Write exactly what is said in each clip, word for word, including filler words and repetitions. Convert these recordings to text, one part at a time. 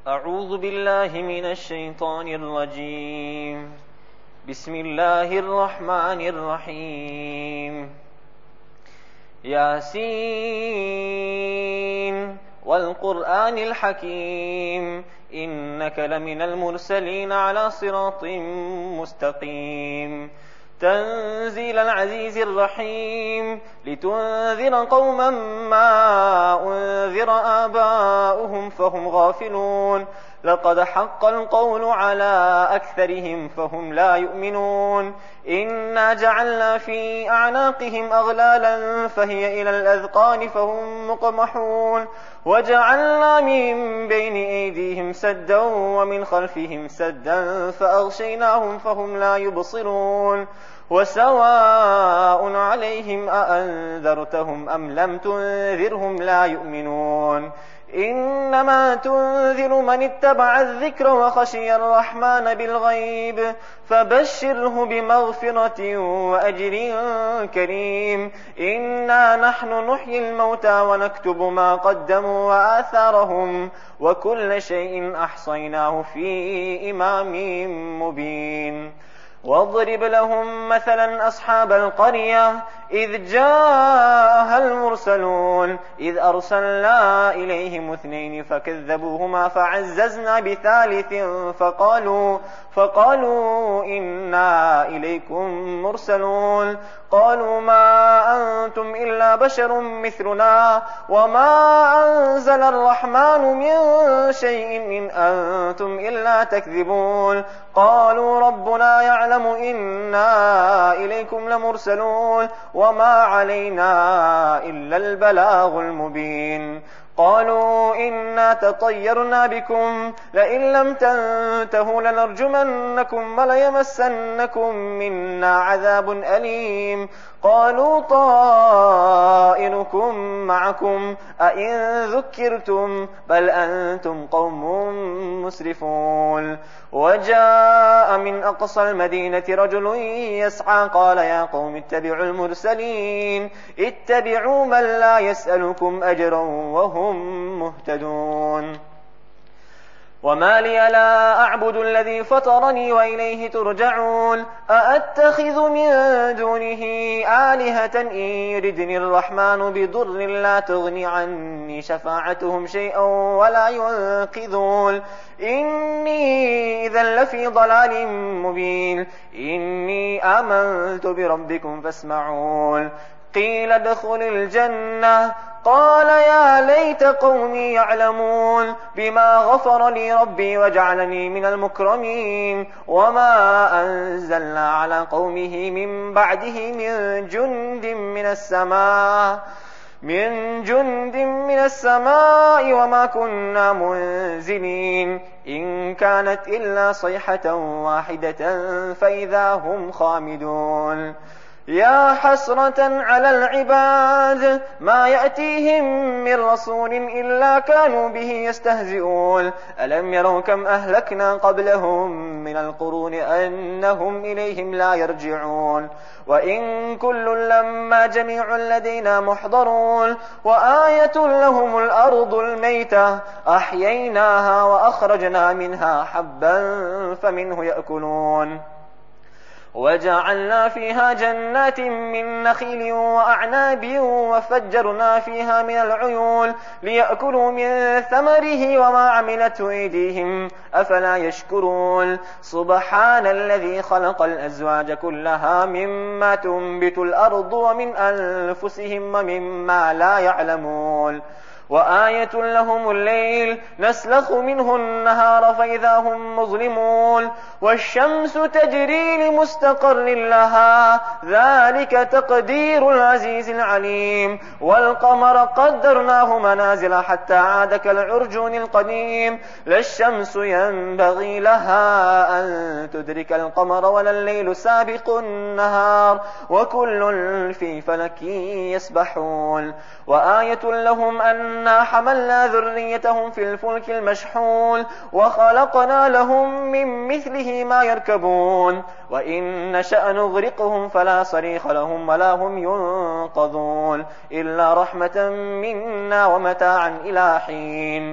أعوذ بالله من الشيطان الرجيم. بسم الله الرحمن الرحيم. ياسين والقرآن الحكيم إنك لمن المرسلين على صراط مستقيم. تنزيل العزيز الرحيم لتنذر قوما ما أنذر آباؤهم فهم غافلون. لقد حق القول على أكثرهم فهم لا يؤمنون. إنا جعلنا في أعناقهم أغلالا فهي إلى الأذقان فهم مقمحون. وجعلنا من بين أيديهم سدا ومن خلفهم سدا فأغشيناهم فهم لا يبصرون. وسواء عليهم أأنذرتهم أم لم تنذرهم لا يؤمنون. إنما تنذر من اتبع الذكر وخشي الرحمن بالغيب فبشره بمغفرة وأجر كريم. إنا نحن نحيي الموتى ونكتب ما قدموا وآثارهم وكل شيء أحصيناه في إمام مبين. واضرب لهم مثلا أصحاب القرية إذ جاءها المرسلون إذ أرسلنا إليهم اثنين فكذبوهما فعززنا بثالث فقالوا, فقالوا إنا إليكم مرسلون. قالوا ما أنتم إلا بشر مثلنا وما أنزل الرحمن من شيء إن أنتم إلا تكذبون. قالوا ربنا يعلم إنا إليكم لمرسلون وما علينا إلا البلاغ المبين. قالوا إنا تطيرنا بكم لئن لم تنتهوا لنرجمنكم وليمسنكم منا عذاب أليم. قالوا طائركم معكم أئن ذكرتم بل أنتم قوم مسرفون. وجاء من أقصى المدينة رجل يسعى قال يا قوم اتبعوا المرسلين اتبعوا من لا يسألكم أجرا وهم مهتدون. وما لي لا أعبد الذي فطرني وإليه ترجعون. أأتخذ من دونه آلهة إن يردني الرحمن بضر لا تغني عني شفاعتهم شيئا ولا ينقذون. إني إذا لفي ضلال مبين. إني آمنت بربكم فاسمعون. قيل ادخل الجنة قال يا ليت قومي يعلمون بما غفر لي ربي وجعلني من المكرمين. وما أنزلنا على قومه من بعده من جند من السماء من جند من السماء وما كنا منزلين. إن كانت إلا صيحة واحدة فإذا هم خامدون. يا حسرة على العباد ما يأتيهم من رسول إلا كانوا به يستهزئون. ألم يروا كم أهلكنا قبلهم من القرون أنهم إليهم لا يرجعون. وإن كل لما جميع لدينا محضرون. وآية لهم الأرض الميتة أحييناها وأخرجنا منها حبا فمنه يأكلون. وجعلنا فيها جنات من نخيل وأعناب وفجرنا فيها من العيون ليأكلوا من ثمره وما عملته أيديهم أفلا يشكرون. سبحان الذي خلق الأزواج كلها مما تنبت الأرض ومن أنفسهم ومما لا يعلمون. وآية لهم الليل نسلخ منه النهار فإذا هم مظلمون. والشمس تجري لمستقر لها ذلك تقدير العزيز العليم. والقمر قدرناه منازل حتى عاد كالعرجون القديم. لا الشمس ينبغي لها أن تدرك القمر ولا الليل سابق النهار وكل في فلك يسبحون. وآية لهم أنا حملنا ذريتهم في الفلك المشحون وخلقنا لهم من مثله ما يركبون. وإن نشأ نغرقهم فلا صريخ لهم ولا هم ينقذون إلا رحمة منا ومتاعا إلى حين.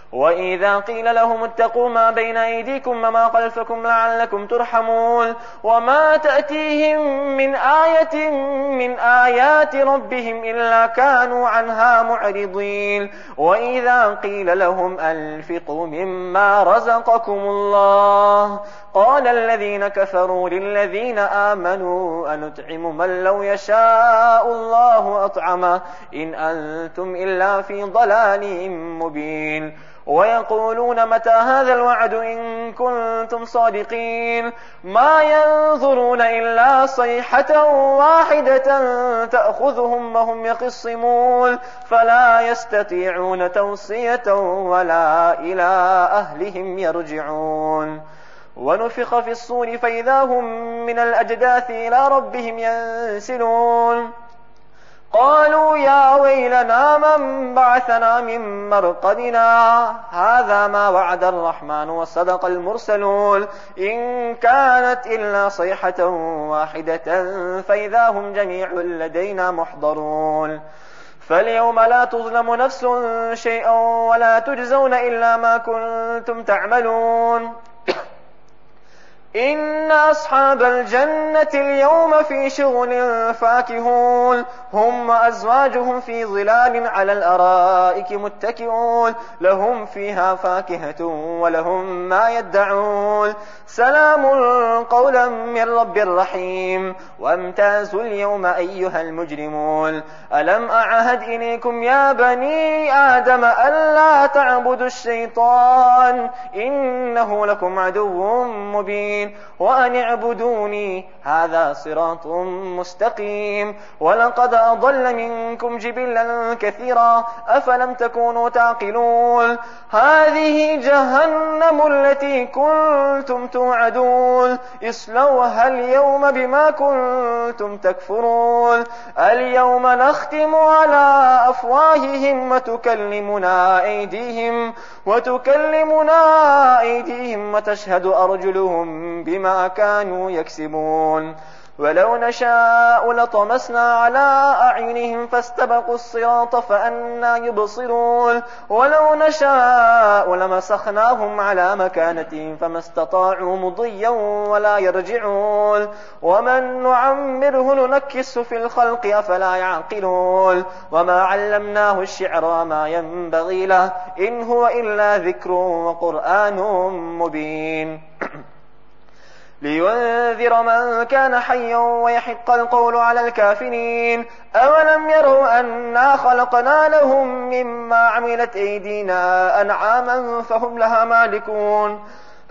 وإذا قيل لهم اتقوا ما بين أيديكم وما خلفكم لعلكم ترحمون وما تأتيهم من آية من آيات ربهم إلا كانوا عنها معرضين وإذا قيل لهم أنفقوا مما رزقكم الله قال الذين كفروا للذين آمنوا أنطعم من لو يشاء الله أطعمه إن أنتم إلا في ضلال مبين ويقولون متى هذا الوعد إن كنتم صادقين ما ينظرون إلا صيحة واحدة تأخذهم وهم يخصمون فلا يستطيعون توصية ولا إلى أهلهم يرجعون ونفخ في الصور فإذا هم من الأجداث إلى ربهم ينسلون قالوا يا ويلنا من بعثنا من مرقدنا هذا ما وعد الرحمن وصدق المرسلون إن كانت إلا صيحة واحدة فإذا هم جميع لدينا محضرون فاليوم لا تظلم نفس شيئا ولا تجزون إلا ما كنتم تعملون إن أصحاب الجنة اليوم في شغل فاكهون هم وأزواجهم في ظلال على الأرائك متكئون لهم فيها فاكهة ولهم ما يدعون سلام قولا من رب رحيم وامتازوا اليوم أيها المجرمون ألم أعهد إليكم يا بني آدم ألا تعبدوا الشيطان إنه لكم عدو مبين وأن اعبدوني هذا صراط مستقيم ولقد أضل منكم جبلا كثيرا أفلم تكونوا تعقلون هذه جهنم التي كنتم توعدون اصلوها اليوم بما كنتم تكفرون اليوم نختم على أفواههم وتكلمنا أيديهم وتكلمنا أيديهم وتشهد أرجلهم بما كانوا يكسبون ولو نشاء لطمسنا على أعينهم فاستبقوا الصراط فأنا يبصرون ولو نشاء لمسخناهم على مكانتهم فما استطاعوا مضيا ولا يرجعون ومن نعمره ننكس في الخلق أفلا يعقلون وما علمناه الشعر وما ينبغي له إن هو إلا ذكر وقرآن مبين لينذر من كان حيا ويحق القول على الكافرين أولم يروا أنا خلقنا لهم مما عملت أيدينا أنعاما فهم لها مالكون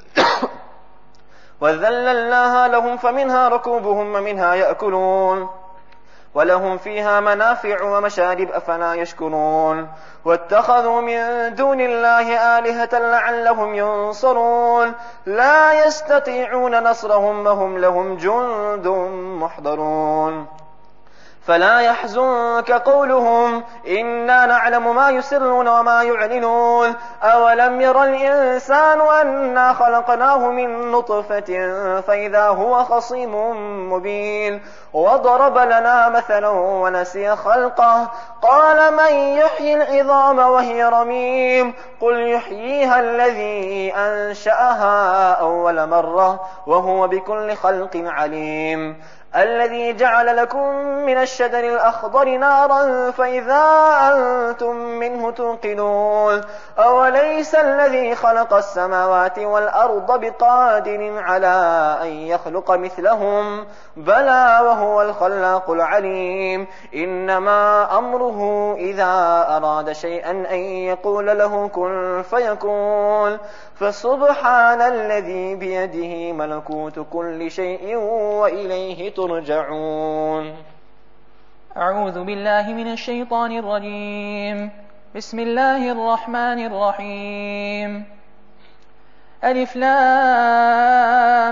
وذللناها لهم فمنها ركوبهم ومنها يأكلون ولهم فيها منافع ومشارب أفلا يشكرون واتخذوا من دون الله آلهة لعلهم ينصرون لا يستطيعون نصرهم وهم لهم جند محضرون فلا يحزنك قولهم إنا نعلم ما يسرون وما يعلنون أولم ير الإنسان أنا خلقناه من نطفة فإذا هو خصيم مبين وضرب لنا مثلا ونسي خلقه قال من يحيي العظام وهي رميم قل يحييها الذي أنشأها أول مرة وهو بكل خلق عليم الذي جعل لكم من الشجر الأخضر نارا فإذا أنتم منه توقدون أوليس الذي خلق السماوات والأرض بقادر على أن يخلق مثلهم بلى وهو الخلاق العليم إنما أمره إذا أراد شيئا أن يقول له كن فيكون فسبحان الذي بيده ملكوت كل شيء وإليه ترجعون أعوذ بالله من الشيطان الرجيم بسم الله الرحمن الرحيم ألف لام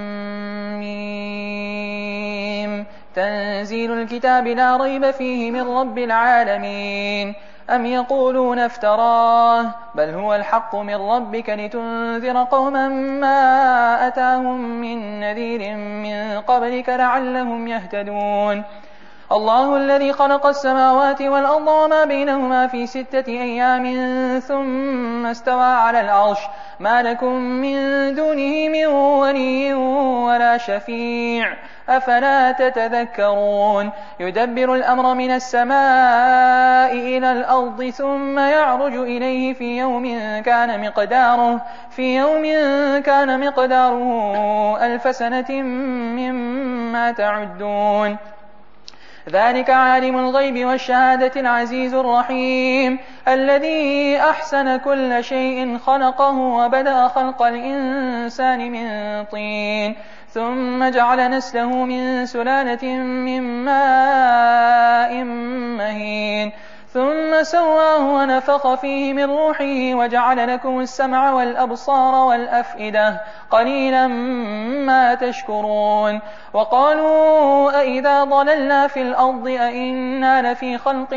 ميم تنزيل الكتاب لا ريب فيه من رب العالمين أم يقولون افتراه بل هو الحق من ربك لتنذر قوما ما أتاهم من نذير من قبلك لعلهم يهتدون الله الذي خلق السماوات والأرض وما بينهما في ستة أيام ثم استوى على العرش ما لكم من دونه من ولي ولا شفيع أفلا تتذكرون يدبر الأمر من السماء إلى الأرض ثم يعرج إليه في يوم كان مقداره في يوم كان مقداره ألف سنة مما تعدون ذلك عالم الغيب والشهادة العزيز الرحيم الذي أحسن كل شيء خلقه وبدأ خلق الإنسان من طين ثم جعل نسله من سلالة من ماء مهين ثم سواه ونفخ فيه من روحه وجعل لكم السمع والأبصار والأفئدة قليلا ما تشكرون وقالوا أئذا ضللنا في الأرض أئنا لفي خلق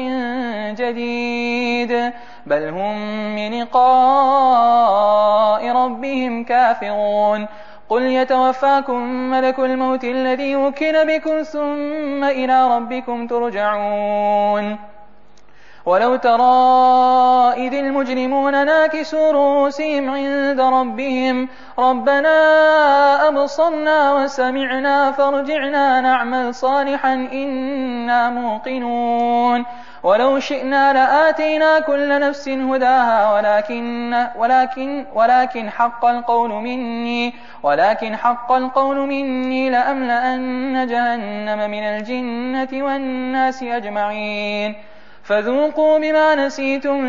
جديد بل هم من لقاء ربهم كافرون قل يتوفاكم ملك الموت الذي وكل بكم ثم إلى ربكم ترجعون ولو ترى إذ المجرمون ناكسوا رؤوسهم عند ربهم ربنا أبصرنا وسمعنا فارجعنا نعمل صالحا إنا موقنون ولو شئنا لآتينا كل نفس هداها ولكن ولكن ولكن حق القول مني ولكن حق القول مني لأملأن جهنم من الجنة والناس أجمعين فذوقوا بما نسيتم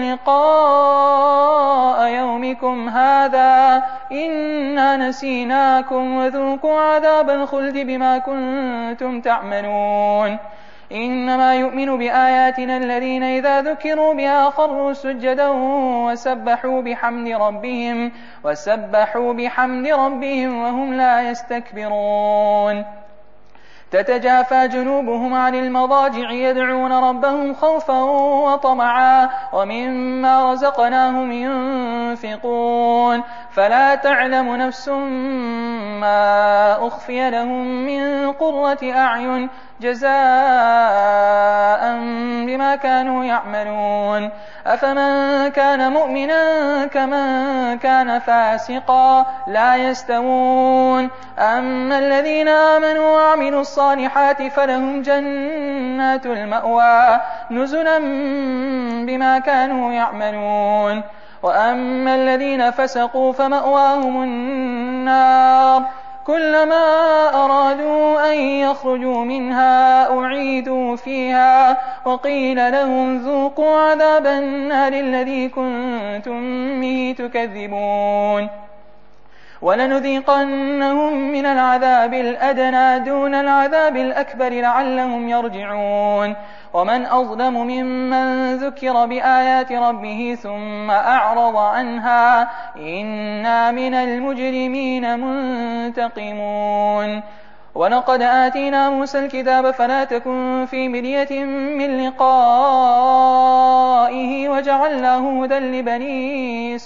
لقاء يومكم هذا إنا نسيناكم وذوقوا عذاب الخلد بما كنتم تعملون إنما يؤمن بآياتنا الذين إذا ذكروا بها خروا سجدا وسبحوا بحمد ربهم وسبحوا بحمد ربهم وهم لا يستكبرون تتجافى جنوبهم عن المضاجع يدعون ربهم خوفا وطمعا ومما رزقناهم ينفقون فلا تعلم نفس ما أخفي لهم من قرة أعين جزاء بما كانوا يعملون أفمن كان مؤمنا كمن كان فاسقا لا يستوون أما الذين آمنوا وعملوا الصالحات فلهم جنات المأوى نزلا بما كانوا يعملون وأما الذين فسقوا فمأواهم النار كلما أرادوا أن يخرجوا منها أعيدوا فيها وقيل لهم ذوقوا عذاب النار الذي كنتم به تكذبون ولنذيقنهم من العذاب الأدنى دون العذاب الأكبر لعلهم يرجعون ومن أظلم ممن ذكر بآيات ربه ثم أعرض عنها إنا من المجرمين منتقمون ولقد آتينا موسى الكتاب فلا تكن في مرية من لقائه وجعلناه هدى لبني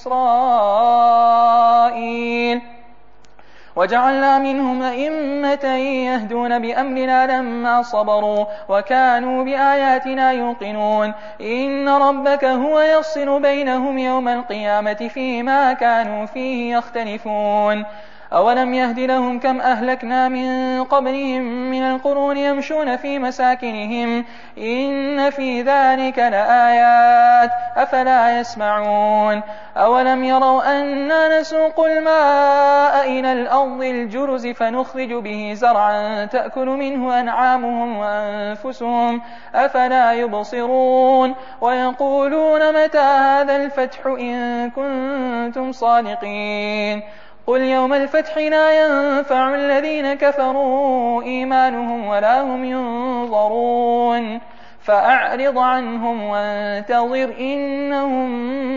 إسرائيل وجعلنا منهم أئمة يهدون بأمرنا لما صبروا وكانوا بآياتنا يوقنون إن ربك هو يفصل بينهم يوم القيامة فيما كانوا فيه يختلفون أولم يهد لهم كم أهلكنا من قبلهم من القرون يمشون في مساكنهم إن في ذلك لآيات أفلا يسمعون أولم يروا أنا نسوق الماء إلى الأرض الجرز فنخرج به زرعا تأكل منه أنعامهم وأنفسهم أفلا يبصرون ويقولون متى هذا الفتح إن كنتم صادقين قل يوم الفتح لا ينفع الذين كفروا إيمانهم ولا هم ينظرون فأعرض عنهم وانتظر إنهم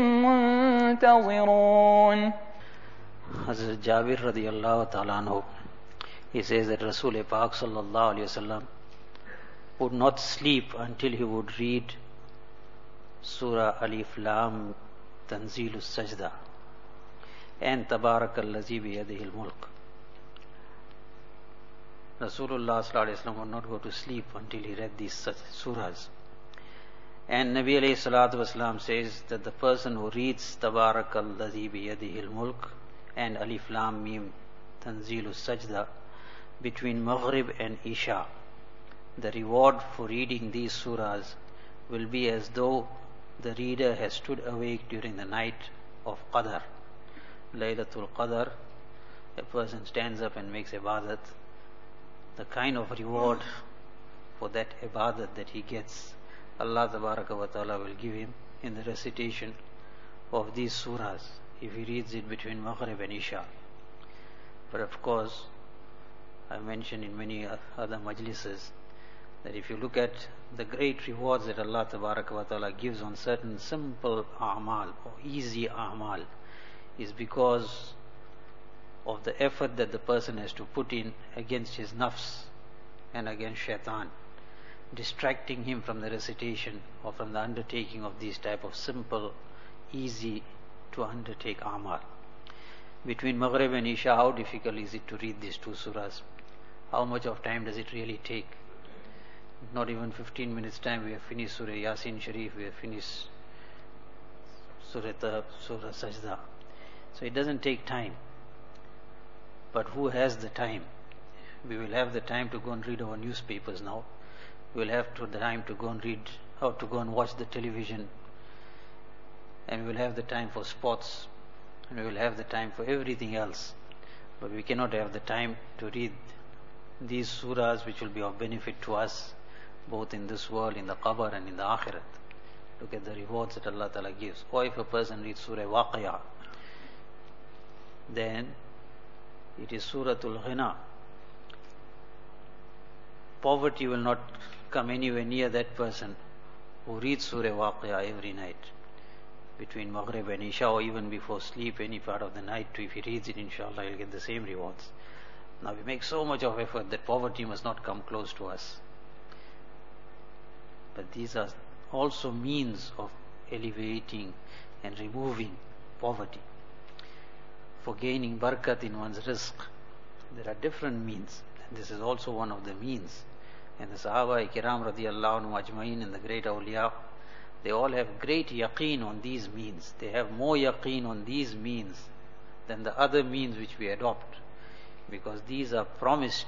منتظرون. Hazrat Jabir radiyallahu ta'ala anhu, he says that Rasul Pak sallallahu alayhi wasallam would not sleep until he would read Surah Alif Lam Tanzilus Sajda and Tabarakallazi biyadihil mulk. Rasulullah sallallahu alaihi wasallam would not go to sleep until he read these surahs. And Nabi alayhi salatu wasalam says that the person who reads Tabarakal ladhi biyadihil mulk and Alif Lam Mim Tanzilus Sajda between Maghrib and Isha, the reward for reading these surahs will be as though the reader has stood awake during the night of Qadr, Laylatul Qadr. A person stands up and makes ibadat. The kind of reward for that ibadat that he gets, Allah Tabaraka wa Ta'ala will give him in the recitation of these surahs if he reads it between Maghrib and Isha. But of course, I mentioned in many other majlises that if you look at the great rewards that Allah Tabaraka wa Ta'ala gives on certain simple a'mal or easy a'mal, is because of the effort that the person has to put in against his nafs and against shaitan, distracting him from the recitation or from the undertaking of these type of simple, easy to undertake a'mal. Between Maghrib and Isha, how difficult is it to read these two surahs? How much of time does it really take? Not even fifteen minutes time, we have finished Surah Yasin Sharif, we have finished Surah, Surah Sajda. So it doesn't take time. But who has the time? We will have the time to go and read our newspapers now. We will have to, the time to go and read, or to go and watch the television. And we will have the time for sports. And we will have the time for everything else. But we cannot have the time to read these surahs which will be of benefit to us, both in this world, in the qabr and in the akhirat. Look at the rewards that Allah Ta'ala gives. Or if a person reads Surah Waqiyah, then it is Suratul Ghina. Poverty will not come anywhere near that person who reads Surah Waqiyah every night between Maghrib and Isha, or even before sleep, any part of the night. If he reads it, inshallah, he'll get the same rewards. Now we make so much of effort that poverty must not come close to us. But these are also means of elevating and removing poverty. For gaining barakat in one's rizq, there are different means, and this is also one of the means. And the Sahaba Kiram radiyallahu anhu ajma'in and the great awliya, they all have great yaqeen on these means. They have more yaqeen on these means than the other means which we adopt, because these are promised.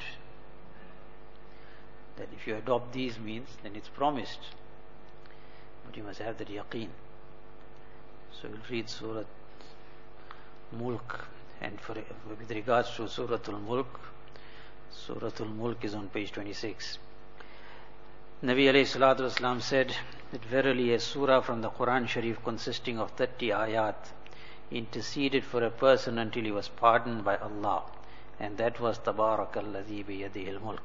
That if you adopt these means, then it's promised. But you must have that yaqeen. So we'll read Surah Mulk, and for, with regards to Suratul Mulk, Suratul Mulk is on page twenty-six. Nabi alayhi salatu wasalam said that verily a surah from the Quran Sharif consisting of thirty ayat interceded for a person until he was pardoned by Allah, and that was Tabarakal ladhi biyadihil mulk.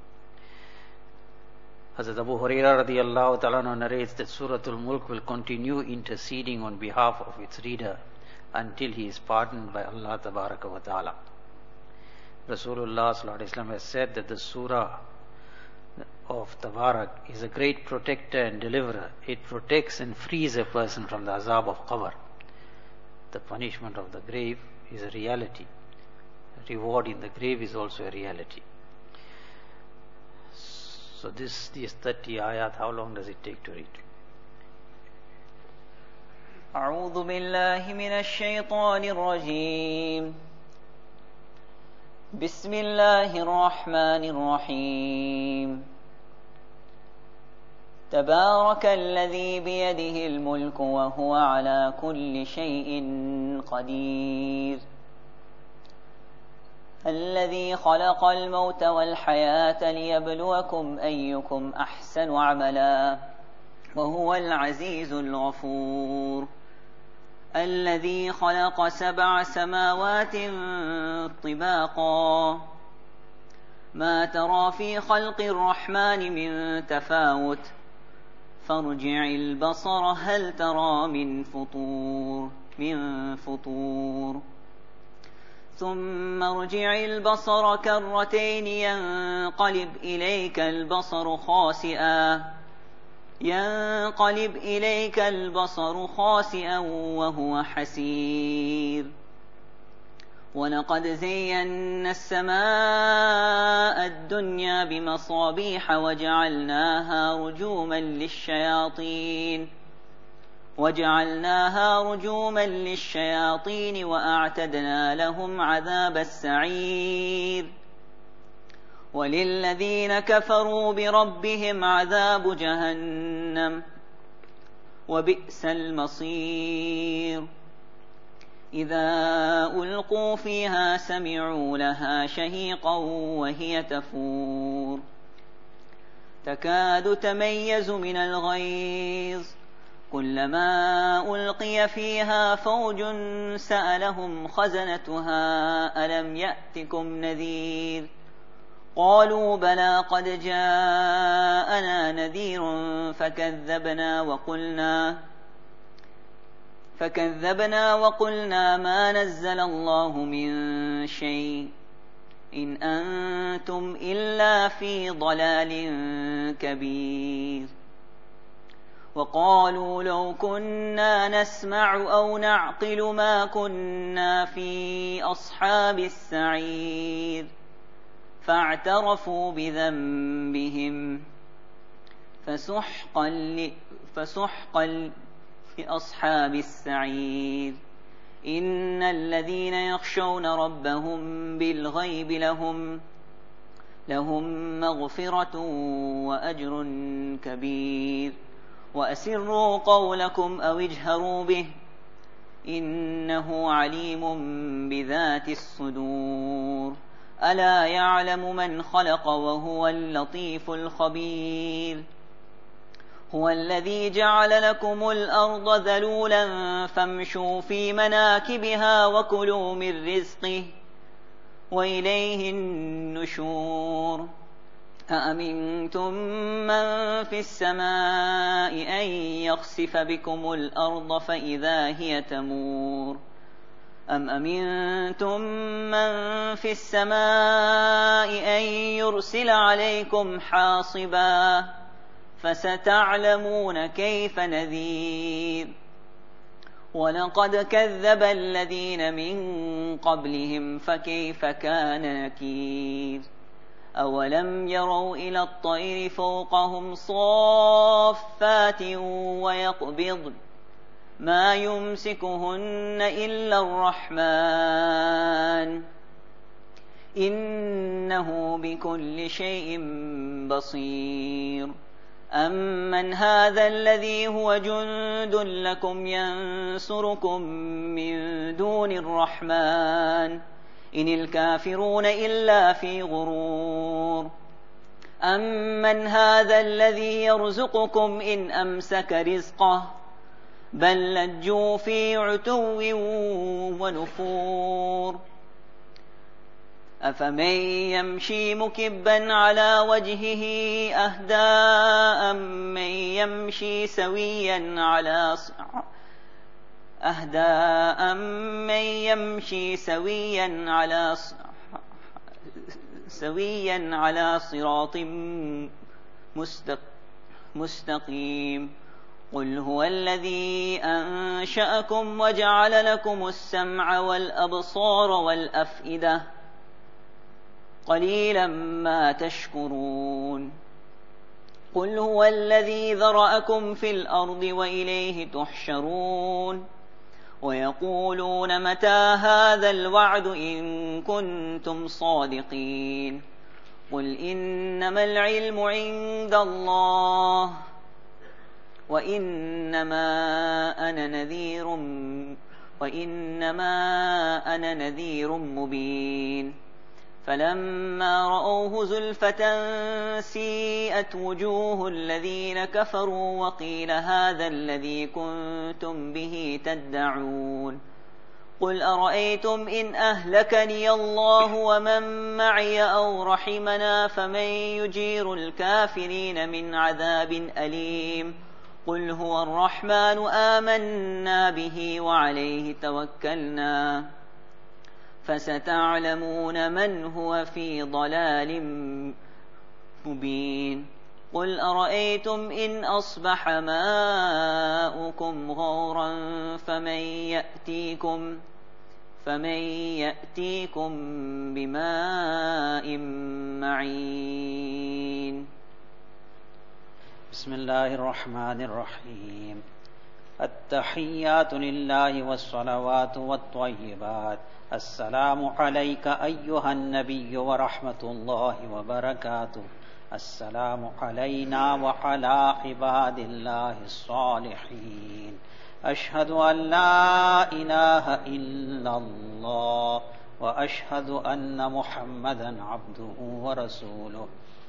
Hazrat Abu Hurairah radiyallahu ta'ala narrates that Suratul Mulk will continue interceding on behalf of its reader until he is pardoned by Allah Tabaraka wa Ta'ala. Rasulullah sallallahu alaihi wasallam has said that the surah of Tabarak is a great protector and deliverer. It protects and frees a person from the azab of qabr. The punishment of the grave is a reality. Reward in the grave is also a reality. So this, these thirty ayat, how long does it take to read? أعوذ بالله من الشيطان الرجيم بسم الله الرحمن الرحيم تبارك الذي بيده الملك وهو على كل شيء قدير الذي خلق الموت والحياة ليبلوكم أيكم أحسن عملا وهو العزيز الغفور الذي خلق سبع سماوات طباقا ما ترى في خلق الرحمن من تفاوت فارجع البصر هل ترى من فطور من فطور ثم ارجع البصر كرتين ينقلب إليك البصر خاسئا ينقلب إليك البصر خاسئا وهو حسير ولقد زينا السماء الدنيا بمصابيح وجعلناها رجوما للشياطين وجعلناها رجوما للشياطين وأعتدنا لهم عذاب السعير وللذين كفروا بربهم عذاب جهنم وبئس المصير إذا ألقوا فيها سمعوا لها شهيقا وهي تفور تكاد تميز من الغيظ كلما ألقي فيها فوج سألهم خزنتها ألم يأتكم نذير قالوا بلى قد جاءنا نذير فكذبنا وقلنا فكذبنا وقلنا ما نزل الله من شيء إن أنتم إلا في ضلال كبير وقالوا لو كنا نسمع أو نعقل ما كنا في أصحاب السعير فاعترفوا بذنبهم فسحقا ل... فسحقا لأصحاب السعير إن الذين يخشون ربهم بالغيب لهم لهم مغفرة وأجر كبير وأسروا قولكم أو اجهروا به إنه عليم بذات الصدور ألا يعلم من خلق وهو اللطيف الخبير هو الذي جعل لكم الأرض ذلولا فامشوا في مناكبها وكلوا من رزقه وإليه النشور أأمنتم من في السماء أن يخسف بكم الأرض فإذا هي تمور أم أمنتم من في السماء أن يرسل عليكم حاصبا فستعلمون كيف نذير ولقد كذب الذين من قبلهم فكيف كان نكير أولم يروا إلى الطير فوقهم صافات ويقبضن ما يمسكهن إلا الرحمن إنه بكل شيء بصير أمن هذا الذي هو جند لكم ينصركم من دون الرحمن إن الكافرون إلا في غرور أمن هذا الذي يرزقكم إن أمسك رزقه بل لجوا في عتو ونفور أفمن يمشي مكبا على وجهه أهدى أمن يمشي سويا على أهدى أمن يمشي سويا على سويا على صراط مستقيم قل هو الذي أنشأكم وجعل لكم السمع والأبصار والأفئدة قليلا ما تشكرون قل هو الذي ذرأكم في الأرض وإليه تحشرون ويقولون متى هذا الوعد إن كنتم صادقين قل إنما العلم عند الله وإنما أنا نذير وإنما أنا نذير مبين فلما رأوه زلفة سيئت وجوه الذين كفروا وقيل هذا الذي كنتم به تدعون قل أرأيتم إن أهلكني الله ومن معي أو رحمنا فمن يجير الكافرين من عذاب أليم قل هو الرحمن آمنا به وعليه توكلنا فستعلمون من هو في ضلال مبين قل أرأيتم إن أصبح ماؤكم غورا فمن يأتيكم فمن يأتيكم بماء معين. بسم الله الرحمن الرحيم. التحيات لله والصلوات والطيبات. السلام عليك أيها النبي ورحمة الله وبركاته. السلام علينا وعلى عباد الله الصالحين. أشهد أن لا إله إلا الله وأشهد أن محمدا عبده ورسوله.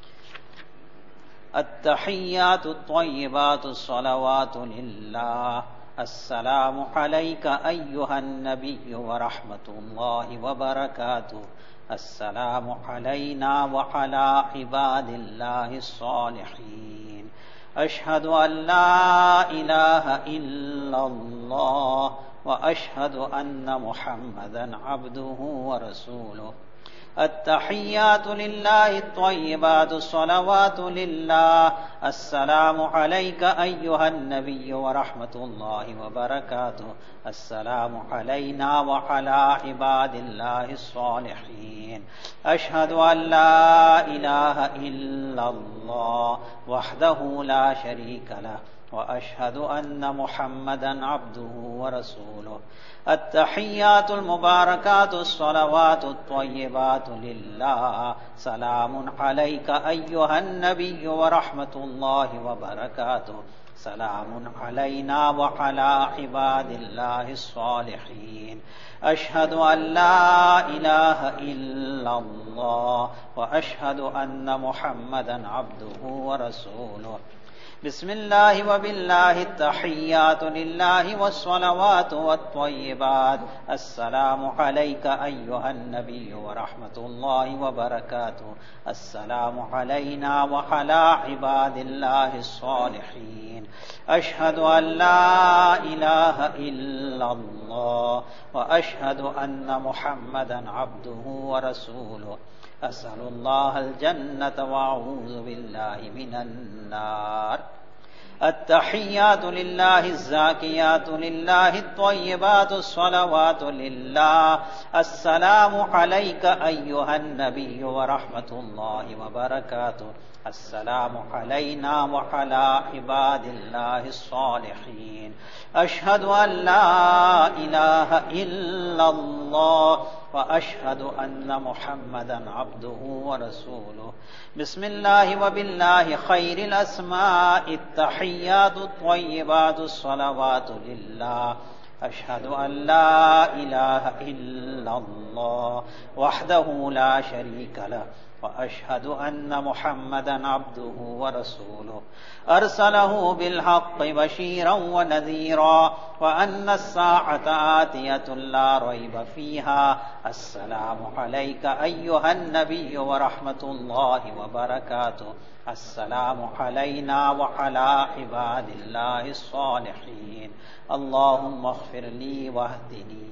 التحيات الطيبات الصلوات لله. السلام عليك أيها النبي ورحمة الله وبركاته. السلام علينا وعلى عباد الله الصالحين. أشهد أن لا إله إلا الله وأشهد أن محمدا عبده ورسوله. التحيات لله الطيبات الصلوات لله. السلام عليك أيها النبي ورحمة الله وبركاته. السلام علينا وعلى عباد الله الصالحين. أشهد أن لا إله إلا الله وحده لا شريك له وأشهد أن محمدا عبده ورسوله. التحيات المباركات الصلوات الطيبات لله. سلام عليك أيها النبي ورحمة الله وبركاته. سلام علينا وعلى عباد الله الصالحين. أشهد أن لا إله إلا الله وأشهد أن محمدا عبده ورسوله. بسم الله وبالله التحيات لله والصلوات والطيبات. السلام عليك أيها النبي ورحمة الله وبركاته. السلام علينا وعلى عباد الله الصالحين. أشهد أن لا إله إلا الله وأشهد أن محمدا عبده ورسوله. أسأل الله الجنة وأعوذ بالله من النار. التحيات لله الزاكيات لله الطيبات الصلوات لله. السلام عليك أيها النبي ورحمة الله وبركاته. السلام علينا وعلى عباد الله الصالحين. أشهد أن لا إله إلا الله وأشهد أن محمدا عبده ورسوله. بسم الله وبالله خير الأسماء. التحيات الطيبات الصلوات لله. أشهد أن لا إله إلا الله وحده لا شريك له وأشهد أن محمدا عبده ورسوله. أرسله بالحق بشيرا ونذيرا وأن الساعة آتية لا ريب فيها. السلام عليك أيها النبي ورحمة الله وبركاته. السلام علينا وعلى عباد الله الصالحين. اللهم اغفر لي واهدني.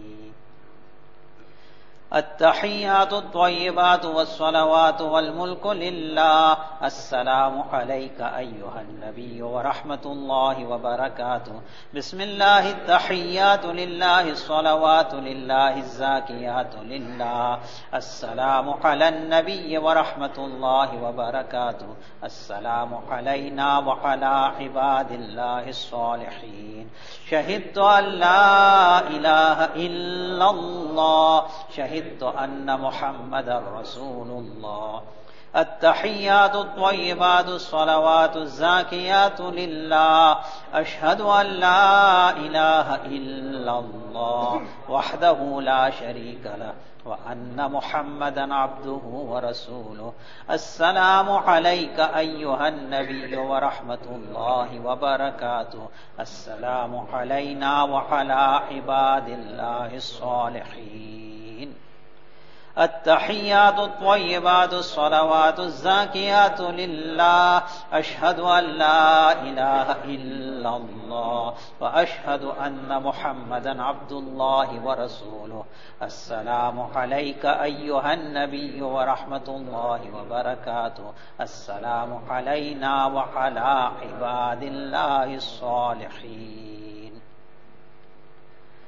التحيات الطيبات والصلوات والملك لله. السلام عليك أيها النبي ورحمة الله وبركاته. بسم الله التحيات لله الصلوات لله الزاكيات لله. السلام على النبي ورحمة الله وبركاته. السلام علينا وعلى عباد الله الصالحين. شهدت أن لا إله إلا الله. شهدت أن محمدا رسول الله. التحيات الطيبات الصلوات الزاكيات لله. أشهد أن لا إله إلا الله وحده لا شريك له وأن محمدا عبده ورسوله. السلام عليك أيها النبي ورحمة الله وبركاته. السلام علينا وعلى عباد الله الصالحين. التحيات الطيبات الصلوات الزاكيات لله. أشهد أن لا إله إلا الله وأشهد أن محمدا عبد الله ورسوله. السلام عليك أيها النبي ورحمة الله وبركاته. السلام علينا وعلى عباد الله الصالحين.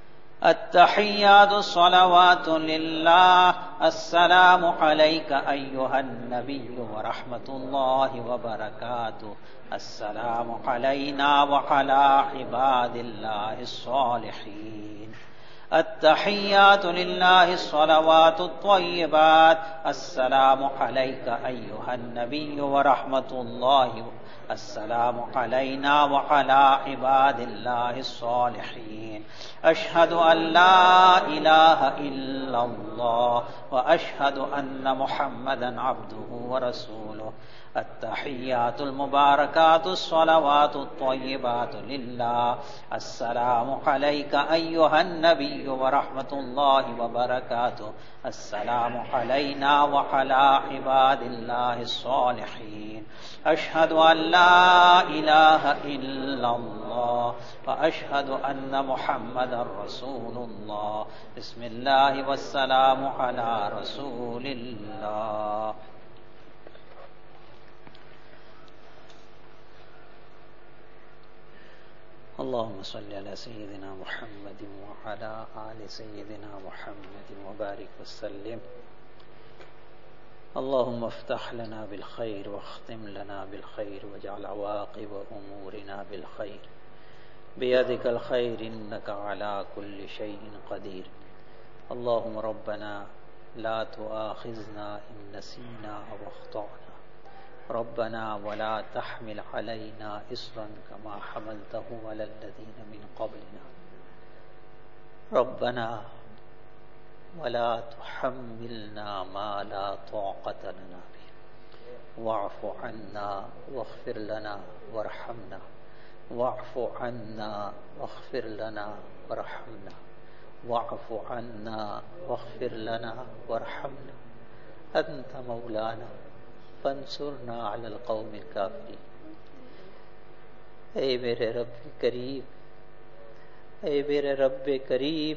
التحيات الصلوات لله السلام عليك أيها النبي ورحمة الله وبركاته السلام علينا وعلى عباد الله الصالحين التحيات لله الصلوات الطيبات السلام عليك أيها النبي ورحمة الله السلام علينا وعلى عباد الله الصالحين أشهد أن لا إله إلا الله وأشهد أن محمدا عبده ورسوله التحيات المباركات الصلوات الطيبات لله السلام عليك أيها النبي ورحمة الله وبركاته السلام علينا وعلى عباد الله الصالحين أشهد أن لا إله إلا الله وأشهد أن محمدا رسول الله بسم الله والسلام على رسول الله اللهم صل على سيدنا محمد وعلى آل سيدنا محمد وبارك وسلم اللهم افتح لنا بالخير واختم لنا بالخير واجعل عواقب أمورنا بالخير بيدك الخير إنك على كل شيء قدير اللهم ربنا لا تؤاخذنا إن نسينا أو أخطأنا ربنا ولا تحمل علينا إصرا كما حملته على الذين من قبلنا ربنا ولا تحملنا ما لا طاقة لنا به واعف عنا واغفر لنا وارحمنا واعف عنا واغفر لنا وارحمنا واعف عنا واغفر لنا وارحمنا أنت مولانا فانصرنا على القوم الكافرين اے میرے رب کریم اے میرے رب کریم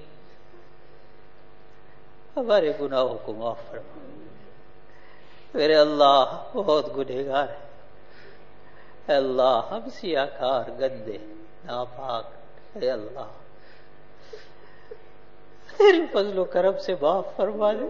ہمارے گناہوں کو معاف فرما میرے اللہ بہت گنہگار ہے اے اللہ ہم سیاکار گندے ناپاک اے اللہ تیری فضل و کرم سے معاف فرما دے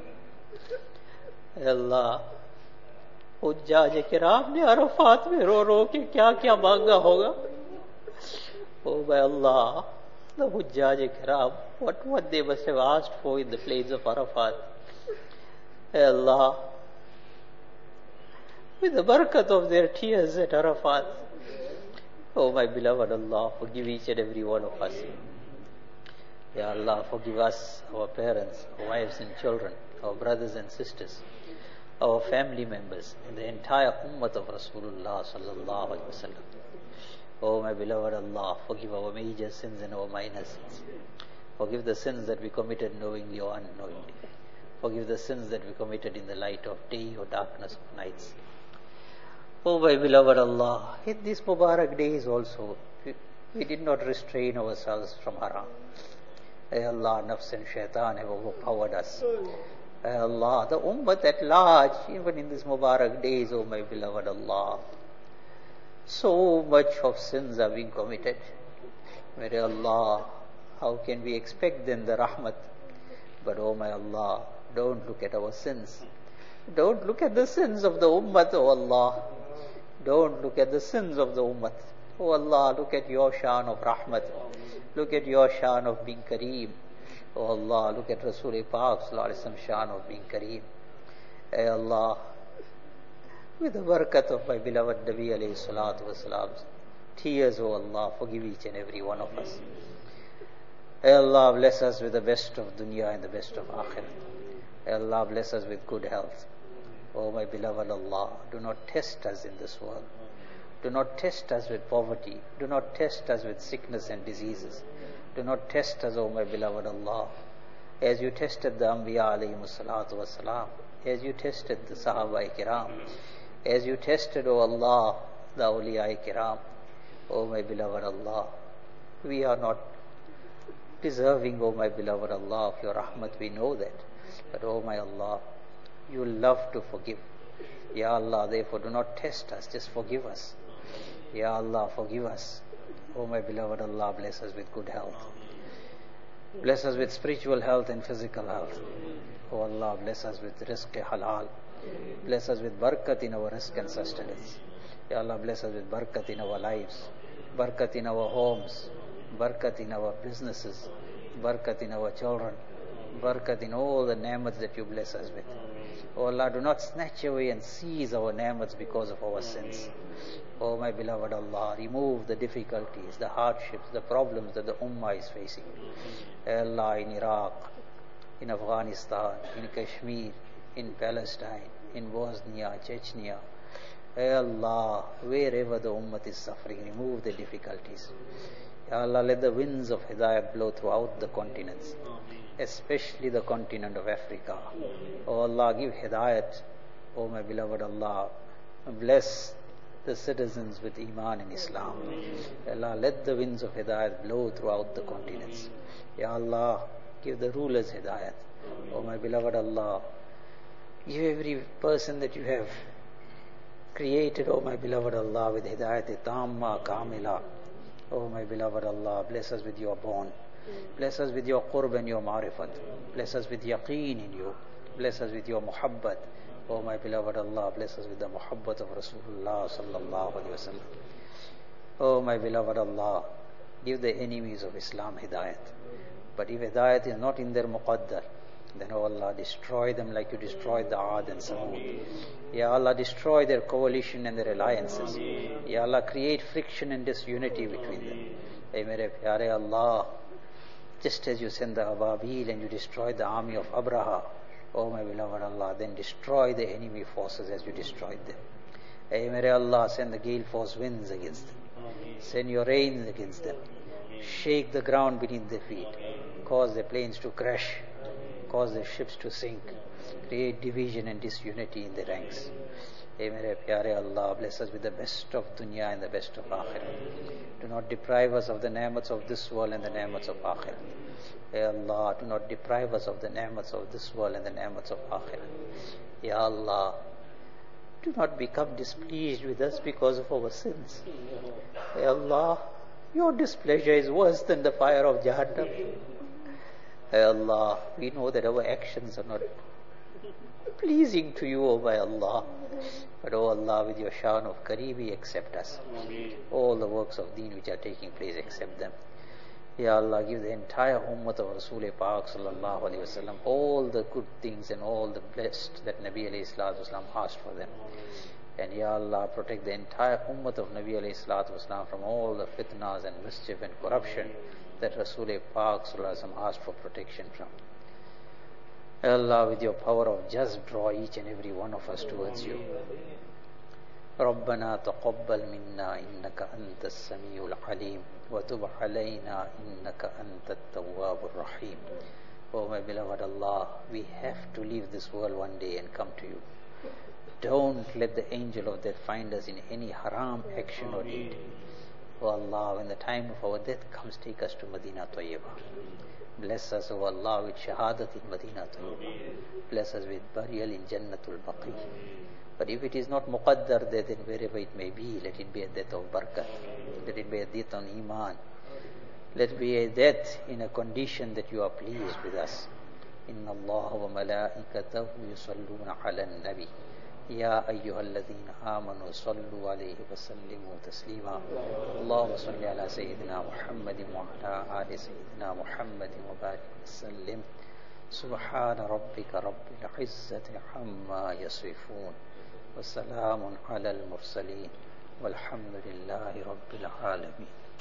اے اللہ حجاج کرام نے عرفات میں رو رو کے کیا کیا مانگا ہوگا او my Allah the حجاج کرام what what they must have asked for in the plains of Arafat hey Allah with the barakat of their tears at Arafat oh my beloved Allah forgive each and every one of us Ya Allah forgive us our parents our wives and children our brothers and sisters our family members, and the entire ummah of Rasulullah sallallahu alaihi wasallam. Oh my beloved Allah, forgive our major sins and our minor sins. Forgive the sins that we committed knowingly or unknowingly. Forgive the sins that we committed in the light of day or darkness of nights. Oh my beloved Allah, in these Mubarak days also, we, we did not restrain ourselves from haram. Ay Allah, nafs and shaitan have overpowered us. Ay Allah, the ummah at large, even in these Mubarak days, oh my beloved Allah, so much of sins are being committed. May Allah, how can we expect then the rahmat? But oh my Allah, don't look at our sins. Don't look at the sins of the ummah, oh Allah. Don't look at the sins of the ummah. Oh Allah, look at your shan of rahmat. Look at your shan of being Kareem. Oh Allah, look at Rasul Pak Sallallahu Alaihi Wasallam shan of being Kareem. Hey Allah, with the barakat of my beloved Nabi alayhi salatu wasalam, tears, oh Allah, forgive each and every one of us. Hey Allah, bless us with the best of dunya and the best of akhirah. Hey Allah, bless us with good health. Oh my beloved Allah, do not test us in this world. Do not test us with poverty. Do not test us with sickness and diseases. Do not test us, oh my beloved Allah, as you tested the Anbiya alayhi salatu wasalam, as you tested the Sahaba kiram, as you tested, oh Allah, the awliya kiram. Oh my beloved Allah, we are not deserving, oh my beloved Allah, of your rahmat, we know that. But oh my Allah, you love to forgive. Ya Allah, therefore do not test us, just forgive us. Ya Allah, forgive us. Oh my beloved Allah, bless us with good health. Bless us with spiritual health and physical health. Oh Allah, bless us with rizq halal. Bless us with barakat in our rizq and sustenance. Ya Allah, bless us with barakat in our lives, barakat in our homes, barakat in our businesses, barakat in our children, barakat in all the ni'mats that you bless us with. Oh Allah, do not snatch away and seize our ni'mats because of our sins. Oh my beloved Allah, remove the difficulties, the hardships, the problems that the Ummah is facing. Ya Allah, in Iraq, in Afghanistan, in Kashmir, in Palestine, in Bosnia, Chechnya, Ya Allah, wherever the Ummah is suffering, remove the difficulties. Ya Allah, let the winds of Hidayat blow throughout the continents, especially the continent of Africa. Oh Allah, give Hidayat. Oh my beloved Allah, bless the citizens with Iman and Islam. Ya Allah, let the winds of Hidayat blow throughout the continents. Ya Allah, give the rulers Hidayat. Oh my beloved Allah, give every person that you have created, oh my beloved Allah, with Hidayat Tamma Kamila. Oh my beloved Allah, bless us with your bond. Bless us with your qurb and your ma'rifat. Bless us with yaqeen in you. Bless us with your muhabbat. Oh my beloved Allah, bless us with the muhabbat of Rasulullah sallallahu alaihi wasallam. Oh my beloved Allah, give the enemies of Islam hidayat. But if hidayat is not in their muqaddar, then oh Allah, destroy them like you destroyed the Aad and Samud. Ya Allah, destroy their coalition and their alliances. Ya Allah, create friction and disunity between them. Hey mere pyare Allah, just as you send the Ababil and you destroyed the army of Abraha, oh my beloved Allah, then destroy the enemy forces as you destroyed them. Hey mere Allah, send the gale force winds against them. Send your rains against them. Shake the ground beneath their feet. Cause their planes to crash. Cause their ships to sink. Create division and disunity in the ranks. Hey mere pyare Allah, bless us with the best of dunya and the best of akhirah. Do not deprive us of the ni'mats of this world and the ni'mats of akhirah. Hey Allah, do not deprive us of the ni'mats of this world and the ni'mats of akhirah. Ya Allah, do not become displeased with us because of our sins. Hey Allah, your displeasure is worse than the fire of Jahannam. Hey Allah, we know that our actions are not pleasing to you, O my Allah. But O Allah, with your shan of Kareemi, accept us. All the works of deen which are taking place, accept them. Ya Allah, give the entire ummah of Rasul Pak sallallahu alaihi wasallam all the good things and all the blessed that Nabi alayhi salatu wasallam asked for them. And Ya Allah, protect the entire ummah of Nabi alayhi salatu wasallam from all the fitnas and mischief and corruption that Rasul Pak sallallahu alaihi wasallam asked for protection from. Ya Allah, with your power of just draw each and every one of us towards you. ربنا تقبل منا إنك أنت السميع العليم وتب علينا إنك أنت التواب الرحيم. Oh my beloved Allah, we have to leave this world one day and come to you. Don't let the angel of death find us in any haram action or deed. Oh Allah, when the time of our death comes, take us to Medina Tayyibah. Bless us, O Allah, with shahadat in Medina Tayyibah. Bless us with burial in Jannatul Baqi. But if it is not muqaddar there, then wherever it may be, let it be a death of barakat. Let it be a death on iman. Let it be a death in a condition that you are pleased with us. Inna Allah wa malaikatahu yusalluna ala nabi. Ya ayyuhalladhina amanu sallu alayhi wa sallimu taslima. Allahumma salli ala Sayyidina Muhammadin wa ala ali Sayyidina Muhammadin wa barik wa sallim. Subhana rabbika rabbil izzati amma yasifun. وسلام على المرسلين والحمد لله رب العالمين.